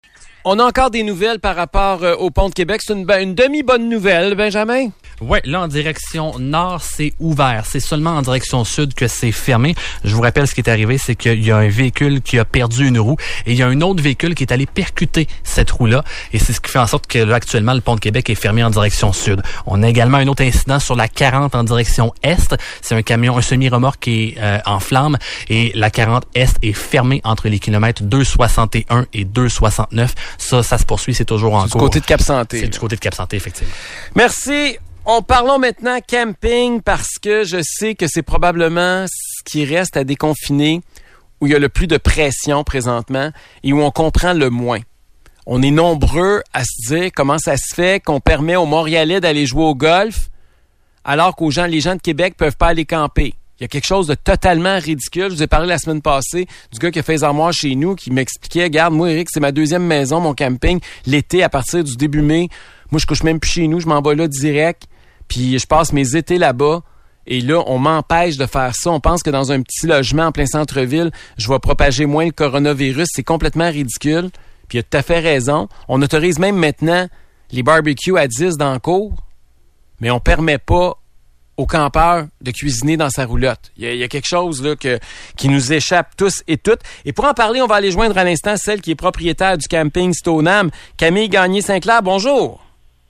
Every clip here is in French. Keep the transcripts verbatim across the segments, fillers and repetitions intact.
On a encore des nouvelles par rapport euh, au pont de Québec. C'est une, une demi-bonne nouvelle, Benjamin? Oui, là, en direction nord, c'est ouvert. C'est seulement en direction sud que c'est fermé. Je vous rappelle, ce qui est arrivé, c'est qu'il y a un véhicule qui a perdu une roue et il y a un autre véhicule qui est allé percuter cette roue-là. Et c'est ce qui fait en sorte que là, actuellement, le pont de Québec est fermé en direction sud. On a également un autre incident sur la quarante en direction est. C'est un camion, un semi-remorque qui est euh, en flammes et la quarante est est fermée entre les kilomètres deux soixante et un et deux soixante-neuf. Ça, ça se poursuit, c'est toujours en c'est cours. Du côté de Cap-Santé. C'est du côté de Cap-Santé, effectivement. Merci. On parlons maintenant camping parce que je sais que c'est probablement ce qui reste à déconfiner où il y a le plus de pression présentement et où on comprend le moins. On est nombreux à se dire comment ça se fait qu'on permet aux Montréalais d'aller jouer au golf alors qu'aux gens, les gens de Québec peuvent pas aller camper. Il y a quelque chose de totalement ridicule. Je vous ai parlé la semaine passée du gars qui a fait les armoires chez nous, qui m'expliquait, regarde, moi, Eric, c'est ma deuxième maison, mon camping, l'été, à partir du début mai. Moi, je couche même plus chez nous, je m'en vais là direct, puis je passe mes étés là-bas. Et là, on m'empêche de faire ça. On pense que dans un petit logement en plein centre-ville, je vais propager moins le coronavirus. C'est complètement ridicule. Puis il a tout à fait raison. On autorise même maintenant les barbecues à dix dans le cours, mais on permet pas aux campeurs de cuisiner dans sa roulotte. Il y a, il y a quelque chose là que, qui nous échappe tous et toutes. Et pour en parler, on va aller joindre à l'instant celle qui est propriétaire du camping Stoneham, Camille Gagné-Sinclair. Bonjour.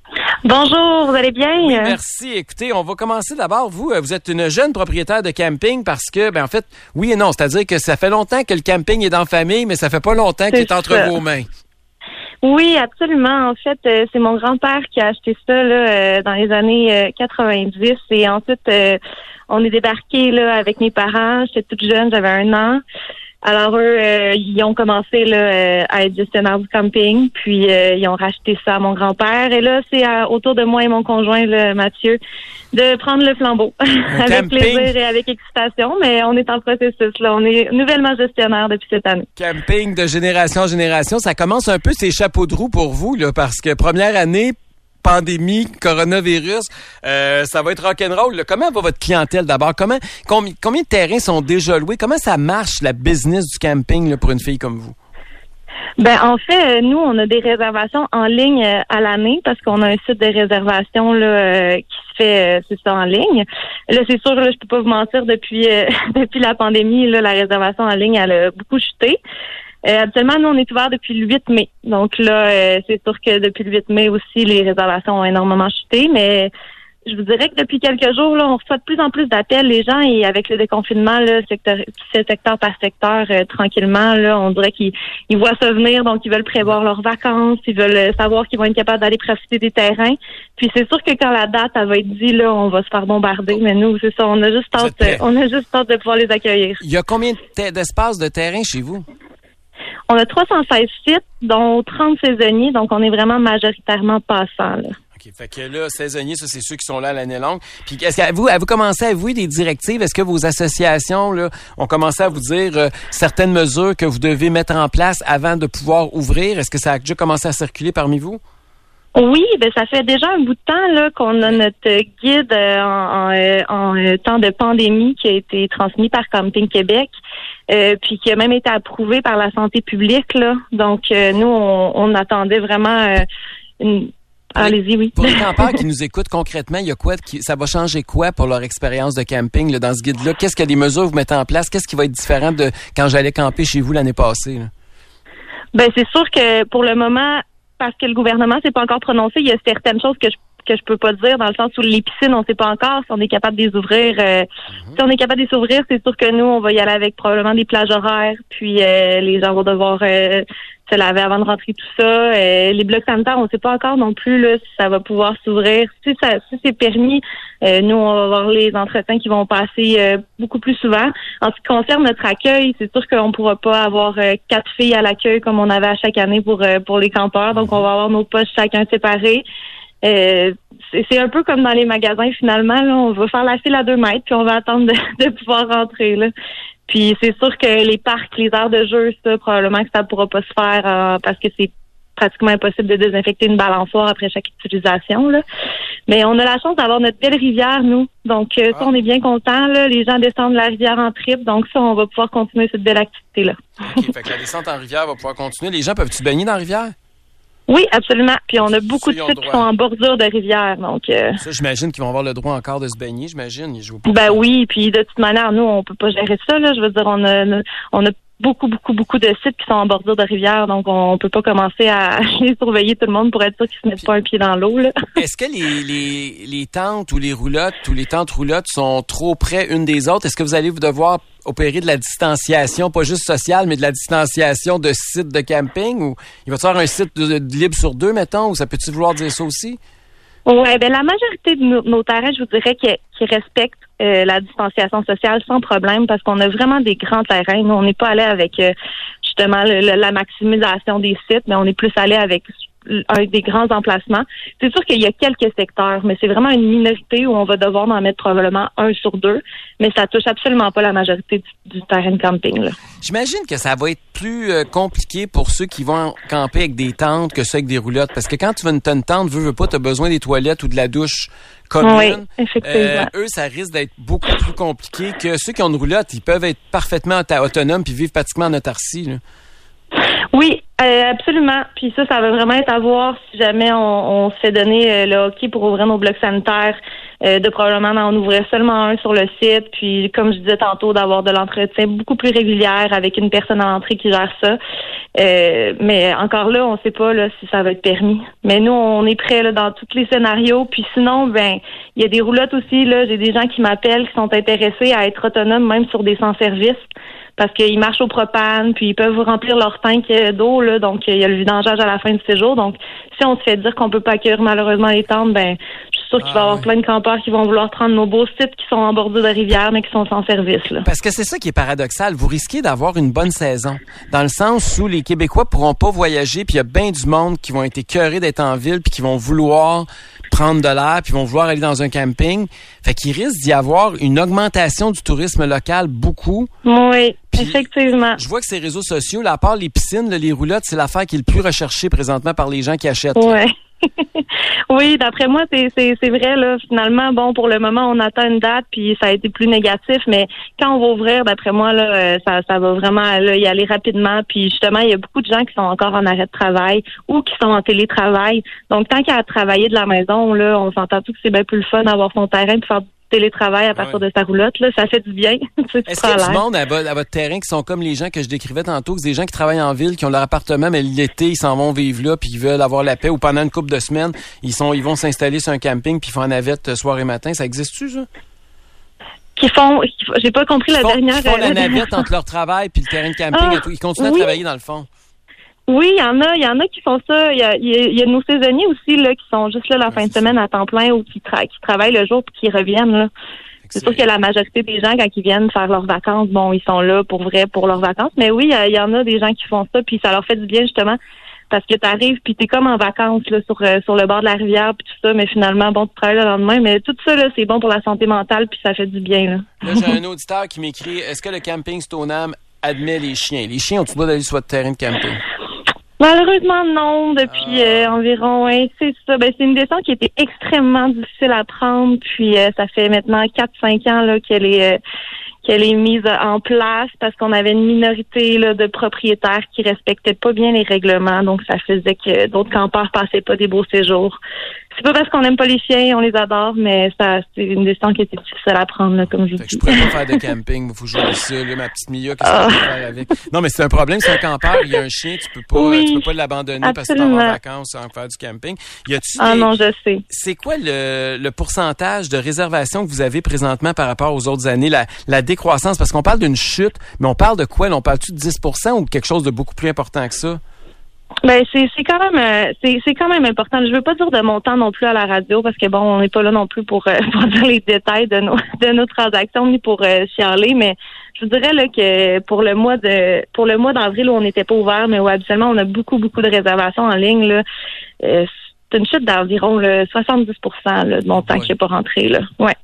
Bonjour, vous allez bien? Oui, merci. Écoutez, on va commencer d'abord. Vous, vous êtes une jeune propriétaire de camping parce que, ben en fait, oui et non. C'est-à-dire que ça fait longtemps que le camping est dans la famille, mais ça fait pas longtemps qu'il est entre vos mains. Oui, absolument. En fait, euh, c'est mon grand-père qui a acheté ça là euh, dans les années euh, quatre-vingt-dix et ensuite euh, on est débarqué là avec mes parents. J'étais toute jeune, j'avais un an. Alors eux, euh, ils ont commencé là euh, à être gestionnaires du camping, puis euh, ils ont racheté ça à mon grand-père. Et là, c'est à, autour de moi et mon conjoint, là, Mathieu, de prendre le flambeau avec camping. plaisir et avec excitation. Mais on est en processus là, on est nouvellement gestionnaire depuis cette année. Camping de génération en génération, ça commence un peu ces chapeaux de roue pour vous là, parce que première année. Pandémie, coronavirus, euh, ça va être rock'n'roll. Là. Comment va votre clientèle d'abord? Comment, combien, combien de terrains sont déjà loués? Comment ça marche, la business du camping là, pour une fille comme vous? Ben en fait, nous, on a des réservations en ligne euh, à l'année parce qu'on a un site de réservation là euh, qui se fait, euh, c'est ça, en ligne. Là, c'est sûr, là, je peux pas vous mentir, depuis euh, depuis la pandémie, là, la réservation en ligne, elle a beaucoup chuté. Euh, habituellement, nous, on est ouvert depuis le huit mai. Donc là, euh, c'est sûr que depuis le huit mai aussi, les réservations ont énormément chuté. Mais je vous dirais que depuis quelques jours, là, on reçoit de plus en plus d'appels, les gens, et avec le déconfinement, là, secteur, secteur par secteur, euh, tranquillement, là, on dirait qu'ils ils voient ça venir, donc ils veulent prévoir leurs vacances, ils veulent savoir qu'ils vont être capables d'aller profiter des terrains. Puis c'est sûr que quand la date, elle va être dit, là, on va se faire bombarder. Mais nous, c'est ça, on a juste hâte, on a juste hâte de pouvoir les accueillir. Il y a combien d'espace de terrain chez vous? On a trois cent seize sites, dont trente saisonniers, donc on est vraiment majoritairement passants, là. OK, fait que là, saisonniers, ça, c'est ceux qui sont là à l'année longue. Puis, est-ce que vous, avez-vous commencé à avouer des directives? Est-ce que vos associations, là, ont commencé à vous dire euh, certaines mesures que vous devez mettre en place avant de pouvoir ouvrir? Est-ce que ça a déjà commencé à circuler parmi vous? Oui, ben ça fait déjà un bout de temps là qu'on a notre guide euh, en, en, en temps de pandémie qui a été transmis par Camping Québec, euh, puis qui a même été approuvé par la santé publique là. Donc euh, nous on, on attendait vraiment euh, une Allez-y, oui. Pour les campeurs qui nous écoutent concrètement, il y a quoi qui, ça va changer quoi pour leur expérience de camping là, dans ce guide-là? Qu'est-ce que les mesures vous mettez en place? Qu'est-ce qui va être différent de quand j'allais camper chez vous l'année passée? Là? Ben c'est sûr que pour le moment, parce que le gouvernement s'est pas encore prononcé, il y a certaines choses que je que je peux pas dire, dans le sens où les piscines, on sait pas encore si on est capable de les ouvrir. Euh, mm-hmm. Si on est capable de les ouvrir, c'est sûr que nous, on va y aller avec probablement des plages horaires, puis euh, les gens vont devoir euh, se laver avant de rentrer, tout ça. Euh, les blocs sanitaires, on sait pas encore non plus là si ça va pouvoir s'ouvrir. Si ça, si c'est permis, euh, nous, on va avoir les entretiens qui vont passer euh, beaucoup plus souvent. En ce qui concerne notre accueil, c'est sûr qu'on pourra pas avoir euh, quatre filles à l'accueil comme on avait à chaque année pour euh, pour les campeurs. Donc, on va avoir nos postes chacun séparés. Euh, c'est, c'est un peu comme dans les magasins finalement, là, on va faire la file à deux mètres puis on va attendre de, de pouvoir rentrer là. Puis c'est sûr que les parcs, les aires de jeu, ça, probablement que ça pourra pas se faire euh, parce que c'est pratiquement impossible de désinfecter une balançoire après chaque utilisation, là. Mais on a la chance d'avoir notre belle rivière, nous. Donc, euh, ah. ça, on est bien contents, là. Les gens descendent la rivière en trip. Donc, ça, on va pouvoir continuer cette belle activité-là. OK. Fait que la descente en rivière va pouvoir continuer. Les gens peuvent-tu baigner dans la rivière? Oui, absolument. Puis on a beaucoup ça, de sites qui sont en bordure de rivière. Donc, euh... ça, j'imagine qu'ils vont avoir le droit encore de se baigner, j'imagine. Ils jouent pas. Ben oui, puis de toute manière, nous, on peut pas gérer ça, là. Je veux dire, on a, on a beaucoup, beaucoup, beaucoup de sites qui sont en bordure de rivière, donc on peut pas commencer à les surveiller tout le monde pour être sûr qu'ils se mettent pas un pied dans l'eau, là. Est-ce que les, les, les tentes ou les roulottes ou les tentes roulottes sont trop près une des autres? Est-ce que vous allez vous devoir opérer de la distanciation, pas juste sociale, mais de la distanciation de sites de camping? Ou il va y avoir un site de, de libre sur deux, mettons, ou ça peut-tu vouloir dire ça aussi? Oui, ben la majorité de nos, nos terrains, je vous dirais, qui, qui respectent euh, la distanciation sociale sans problème, parce qu'on a vraiment des grands terrains. Nous, on n'est pas allé avec euh, justement le, le, la maximisation des sites, mais on est plus allé avec un des grands emplacements. C'est sûr qu'il y a quelques secteurs, mais c'est vraiment une minorité où on va devoir en mettre probablement un sur deux, mais ça touche absolument pas la majorité du, du terrain de camping, là. J'imagine que ça va être plus euh, compliqué pour ceux qui vont camper avec des tentes que ceux avec des roulottes, parce que quand tu veux une, une tente, veux, veux pas, tu as besoin des toilettes ou de la douche commune. Oui, effectivement. Euh, eux, ça risque d'être beaucoup plus compliqué que ceux qui ont une roulotte. Ils peuvent être parfaitement autonomes puis vivre pratiquement en autarcie, là. Oui, euh, absolument. Puis ça, ça va vraiment être à voir si jamais on, on se fait donner euh, le hockey pour ouvrir nos blocs sanitaires, euh, de probablement en ouvrir seulement un sur le site. Puis, comme je disais tantôt, d'avoir de l'entretien beaucoup plus régulière avec une personne à l'entrée qui gère ça. Euh, mais encore là, on ne sait pas là si ça va être permis. Mais nous, on est prêts là, dans tous les scénarios. Puis sinon, ben, il y a des roulottes aussi. Là, j'ai des gens qui m'appellent qui sont intéressés à être autonomes même sur des sans-service, parce qu'ils marchent au propane, puis ils peuvent remplir leur tank d'eau, là, donc il y a le vidangeage à la fin du séjour. Donc, si on se fait dire qu'on peut pas accueillir malheureusement les tentes, ben, je suis sûre qu'il ah, va y avoir ouais. plein de campeurs qui vont vouloir prendre nos beaux sites qui sont en bordure de rivière, mais qui sont sans service, là. Parce que c'est ça qui est paradoxal. Vous risquez d'avoir une bonne saison, dans le sens où les Québécois pourront pas voyager, puis il y a bien du monde qui vont être écœurés d'être en ville, puis qui vont vouloir prendre de l'air, puis vont vouloir aller dans un camping. Fait qu'il risque d'y avoir une augmentation du tourisme local, beaucoup. Oui, puis, effectivement. Je vois que ces réseaux sociaux, là, à part les piscines, là, les roulottes, c'est l'affaire qui est le plus recherchée présentement par les gens qui achètent. Oui. Oui, d'après moi, c'est, c'est, c'est vrai, là. Finalement, bon, pour le moment, on attend une date, puis ça a été plus négatif, mais quand on va ouvrir, d'après moi, là, ça, ça va vraiment là, y aller rapidement. Puis justement, il y a beaucoup de gens qui sont encore en arrêt de travail ou qui sont en télétravail. Donc, tant qu'à travailler de la maison, là, on s'entend tout que c'est bien plus le fun d'avoir son terrain et faire télétravail à partir ouais. de sa roulotte, là, ça fait du bien. Est-ce qu'il y a du monde à, à votre terrain qui sont comme les gens que je décrivais tantôt, que c'est des gens qui travaillent en ville, qui ont leur appartement, mais l'été, ils s'en vont vivre là, puis ils veulent avoir la paix, ou pendant une couple de semaines, ils sont, ils vont s'installer sur un camping, puis ils font en navette soir et matin. Ça existe-tu, ça? Qui font, qui font j'ai pas compris qui la font, dernière. Qui font la navette entre leur travail puis le terrain de camping ah, et tout. Ils continuent oui. à travailler dans le fond. Oui, il y en a, il y en a qui font ça. Il y a, il y a nos saisonniers aussi là qui sont juste là la ouais, fin de semaine à temps plein ou qui, tra- qui travaillent le jour puis qui reviennent là. C'est, c'est sûr que la majorité des gens, quand ils viennent faire leurs vacances, bon, ils sont là pour vrai pour leurs vacances. Mais oui, il y, y en a des gens qui font ça, puis ça leur fait du bien justement parce que tu arrives puis t'es comme en vacances là sur euh, sur le bord de la rivière puis tout ça, mais finalement bon, tu travailles le lendemain, mais tout ça là, c'est bon pour la santé mentale puis ça fait du bien là. Là, j'ai un auditeur qui m'écrit: est-ce que le camping Stoneham admet les chiens? Les chiens ont-ils le droit d'aller sur votre terrain de camping? Malheureusement, non. Depuis euh, environ, ouais, c'est ça. Ben, c'est une descente qui était extrêmement difficile à prendre. Puis, euh, ça fait maintenant quatre cinq ans là qu'elle est euh, qu'elle est mise en place parce qu'on avait une minorité là de propriétaires qui respectaient pas bien les règlements. Donc, ça faisait que d'autres campeurs passaient pas des beaux séjours. C'est pas parce qu'on n'aime pas les chiens, on les adore, mais ça, c'est une descente qui était difficile à prendre, là, comme je vous dis. Je pourrais pas faire de camping, il faut jouer ça, là, ma petite Mia, qu'est-ce que tu peux faire avec? Non, mais c'est un problème, c'est un campeur, il y a un chien, tu peux pas, oui, tu peux pas l'abandonner absolument. Parce que tu vas en vacances sans faire du camping. Y a-tu ah des... non, je sais. C'est quoi le, le pourcentage de réservation que vous avez présentement par rapport aux autres années, la, la décroissance? Parce qu'on parle d'une chute, mais on parle de quoi? Là, on parle-tu de dix pour cent ou quelque chose de beaucoup plus important que ça? Ben c'est c'est quand même euh, c'est c'est quand même important. Je veux pas dire de montant non plus à la radio parce que bon, on n'est pas là non plus pour, euh, pour dire les détails de nos de nos transactions ni pour euh, chialer, mais je vous dirais là que pour le mois de pour le mois d'avril où on n'était pas ouvert, mais où habituellement on a beaucoup beaucoup de réservations en ligne là, euh, c'est une chute d'environ là, soixante-dix pour cent là, de montant ouais. qui n'est pas rentré là. Ouais.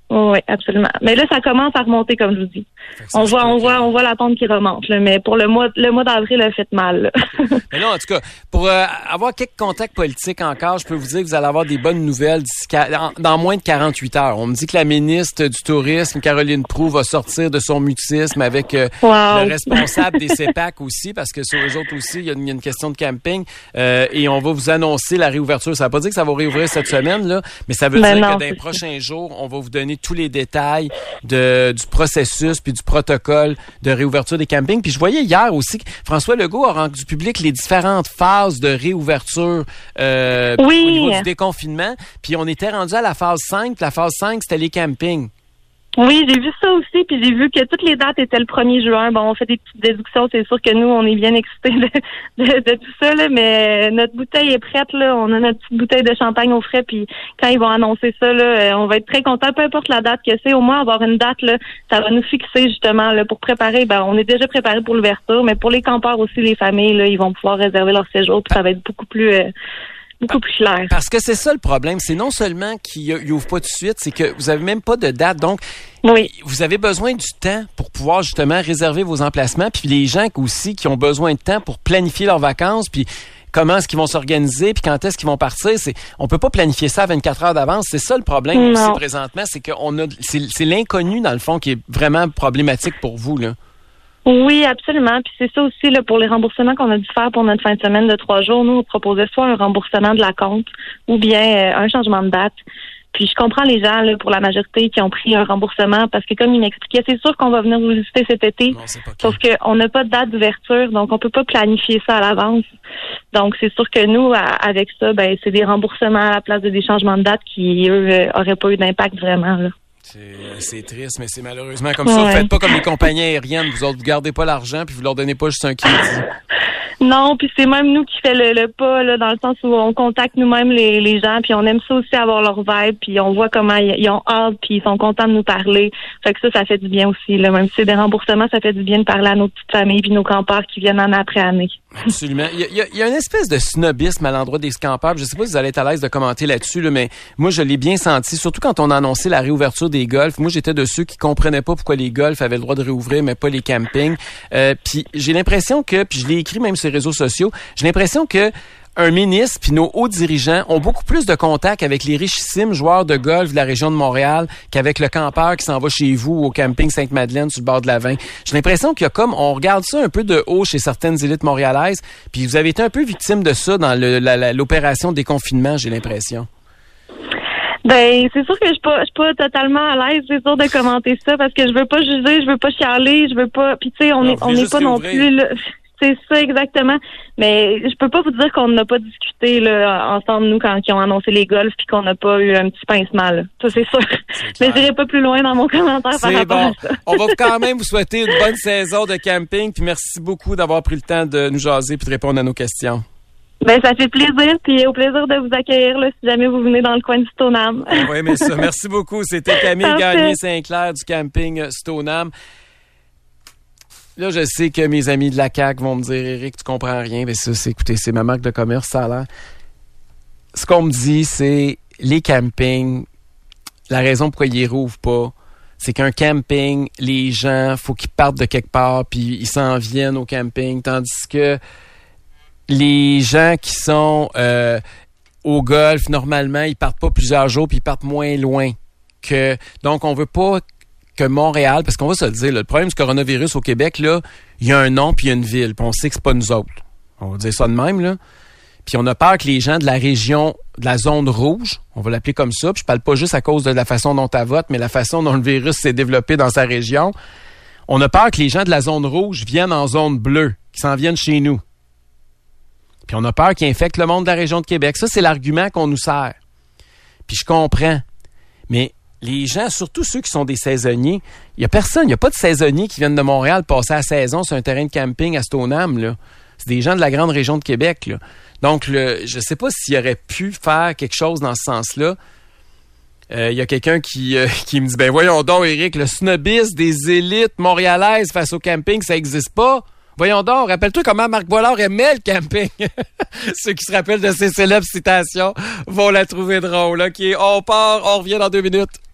Oui, absolument. Mais là, ça commence à remonter, comme je vous dis. On voit, on voit, on voit la pente qui remonte, là, mais pour le mois, le mois d'avril a fait mal, là. Mais là, en tout cas, pour euh, avoir quelques contacts politiques encore, je peux vous dire que vous allez avoir des bonnes nouvelles d'ici, dans, dans moins de quarante-huit heures. On me dit que la ministre du Tourisme, Caroline Proulx, va sortir de son mutisme avec euh, wow. le responsable des C E P A C aussi, parce que sur eux autres aussi, il y a une, il y a une question de camping, euh, et on va vous annoncer la réouverture. Ça ne veut pas dire que ça va réouvrir cette semaine, là, mais ça veut ben dire non, que dans les prochains jours, on va vous donner tous les détails de, du processus puis du protocole de réouverture des campings. Puis je voyais hier aussi que François Legault a rendu public les différentes phases de réouverture euh, oui. au niveau du déconfinement. Puis on était rendu à la phase cinq. La phase cinq, c'était les campings. Oui, j'ai vu ça aussi, puis j'ai vu que toutes les dates étaient le premier juin. Bon, on fait des petites déductions, c'est sûr que nous, on est bien excités de, de, de tout ça, là, mais notre bouteille est prête, là. On a notre petite bouteille de champagne au frais, puis quand ils vont annoncer ça, là, on va être très contents, peu importe la date que c'est. Au moins, avoir une date, là, ça va nous fixer, justement, là, pour préparer. Ben, on est déjà préparé pour l'ouverture, mais pour les campeurs aussi, les familles, là, ils vont pouvoir réserver leur séjour, puis ça va être beaucoup plus... Euh, Beaucoup plus clair. Parce que c'est ça le problème. C'est non seulement qu'ils n'ouvrent pas tout de suite, c'est que vous avez même pas de date. Donc, oui. vous avez besoin du temps pour pouvoir justement réserver vos emplacements. Puis les gens aussi qui ont besoin de temps pour planifier leurs vacances, puis comment est-ce qu'ils vont s'organiser, puis quand est-ce qu'ils vont partir. C'est, on peut pas planifier ça à vingt-quatre heures d'avance. C'est ça le problème non. aussi présentement. C'est qu'on a, c'est, c'est l'inconnu dans le fond qui est vraiment problématique pour vous, là. Oui, absolument. Puis c'est ça aussi là pour les remboursements qu'on a dû faire pour notre fin de semaine de trois jours. Nous, on proposait soit un remboursement de la compte ou bien euh, un changement de date. Puis je comprends les gens là pour la majorité qui ont pris un remboursement parce que comme il m'expliquait, c'est sûr qu'on va venir vous visiter cet été. Non, c'est pas sauf qu'on n'a pas de date d'ouverture, donc on peut pas planifier ça à l'avance. Donc c'est sûr que nous, à, avec ça, ben c'est des remboursements à la place de des changements de date qui, eux, euh, auraient pas eu d'impact vraiment là. C'est, c'est triste, mais c'est malheureusement comme ouais. ça. Vous faites pas comme les compagnies aériennes. Vous autres, vous gardez pas l'argent puis vous leur donnez pas juste un crédit. Non, puis c'est même nous qui fait le, le pas, là, dans le sens où on contacte nous-mêmes les, les gens, puis on aime ça aussi avoir leur vibe, puis on voit comment ils, ils ont hâte, puis ils sont contents de nous parler. Fait que ça, ça fait du bien aussi. Là. Même si c'est des remboursements, ça fait du bien de parler à nos petites familles puis nos campeurs qui viennent année après année. Absolument. Il y a, il y a, il y a une espèce de snobisme à l'endroit des campeurs. Je sais pas si vous allez être à l'aise de commenter là-dessus, là, mais moi, je l'ai bien senti, surtout quand on a annoncé la réouverture des golfs. Moi, j'étais de ceux qui comprenaient pas pourquoi les golfs avaient le droit de réouvrir, mais pas les campings. Euh, puis j'ai l'impression que, puis je l'ai écrit même sur les réseaux sociaux, j'ai l'impression que un ministre puis nos hauts dirigeants ont beaucoup plus de contact avec les richissimes joueurs de golf de la région de Montréal qu'avec le campeur qui s'en va chez vous au camping Sainte-Madeleine sur le bord de la Vin. J'ai l'impression qu'il y a comme, on regarde ça un peu de haut chez certaines élites montréalaises, puis vous avez été un peu victime de ça dans le, la, la, l'opération de déconfinement, j'ai l'impression. Ben, c'est sûr que je suis pas, je suis pas totalement à l'aise, c'est sûr, de commenter ça parce que je veux pas juger, je veux pas chialer, je veux pas, puis tu sais, on non, est, on n'est pas non plus là. C'est ça, exactement. Mais je peux pas vous dire qu'on n'a pas discuté là, ensemble, nous, quand ils ont annoncé les golfs, puis qu'on n'a pas eu un petit pincement. Là. Ça, c'est sûr. C'est mais j'irai pas plus loin dans mon commentaire c'est par rapport bon. à ça. On va quand même vous souhaiter une bonne saison de camping, puis merci beaucoup d'avoir pris le temps de nous jaser puis de répondre à nos questions. Ben, ça fait plaisir, puis au plaisir de vous accueillir là, si jamais vous venez dans le coin du Stoneham. Oui, mais ça, merci beaucoup. C'était Camille Gagné-Saint-Clair du camping Stoneham. Là, je sais que mes amis de la C A Q vont me dire, Éric, tu comprends rien. Mais ça, c'est, écoutez, c'est ma marque de commerce, ça a l'air. Ce qu'on me dit, c'est les campings, la raison pourquoi ils rouvrent pas, c'est qu'un camping, les gens, faut qu'ils partent de quelque part, puis ils s'en viennent au camping, tandis que les gens qui sont euh, au golf, normalement, ils partent pas plusieurs jours, puis ils partent moins loin. Que donc, on veut pas que Montréal, parce qu'on va se le dire, là, le problème du coronavirus au Québec, là, il y a un nom puis il y a une ville, puis on sait que c'est pas nous autres. On va dire ça de même, là. Puis on a peur que les gens de la région, de la zone rouge, on va l'appeler comme ça, puis je parle pas juste à cause de la façon dont tu votes, mais la façon dont le virus s'est développé dans sa région. On a peur que les gens de la zone rouge viennent en zone bleue, qu'ils s'en viennent chez nous. Puis on a peur qu'ils infectent le monde de la région de Québec. Ça, c'est l'argument qu'on nous sert. Puis je comprends. Mais les gens, surtout ceux qui sont des saisonniers, il n'y a personne, il n'y a pas de saisonniers qui viennent de Montréal passer la saison sur un terrain de camping à Stoneham, là. C'est des gens de la grande région de Québec, là. Donc, le, je ne sais pas s'il aurait pu faire quelque chose dans ce sens-là. Il euh, y a quelqu'un qui, euh, qui me dit, ben voyons donc, Éric, le snobisme des élites montréalaises face au camping, ça n'existe pas. Voyons donc, rappelle-toi comment Marc Boilard aimait le camping. Ceux qui se rappellent de ces célèbres citations vont la trouver drôle. OK, on part, on revient dans deux minutes.